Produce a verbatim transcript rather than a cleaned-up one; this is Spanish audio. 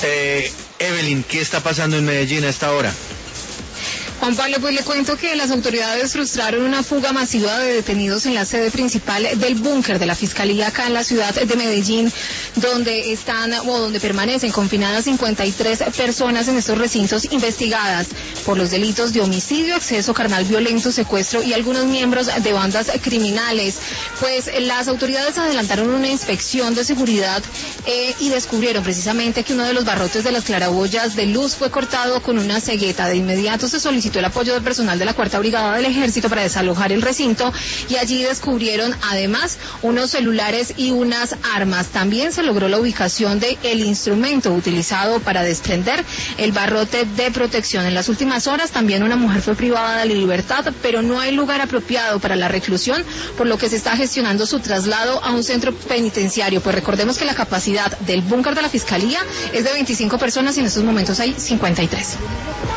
Eh, Evelyn, ¿qué está pasando en Medellín a esta hora? Juan Pablo, pues le cuento que las autoridades frustraron una fuga masiva de detenidos en la sede principal del búnker de la Fiscalía acá en la ciudad de Medellín, donde están o donde permanecen confinadas cincuenta y tres personas en estos recintos investigadas por los delitos de homicidio, exceso carnal violento, secuestro y algunos miembros de bandas criminales. Pues las autoridades adelantaron una inspección de seguridad eh, y descubrieron precisamente que uno de los barrotes de las claraboyas de luz fue cortado con una cegueta. De inmediato se solicitó el apoyo del personal de la Cuarta Brigada del Ejército para desalojar el recinto y allí descubrieron además unos celulares y unas armas. También se logró la ubicación de el instrumento utilizado para desprender el barrote de protección. En las últimas horas también una mujer fue privada de la libertad, pero no hay lugar apropiado para la reclusión, por lo que se está gestionando su traslado a un centro penitenciario. Pues recordemos que la capacidad del búnker de la Fiscalía es de veinticinco personas y en estos momentos hay cincuenta y tres.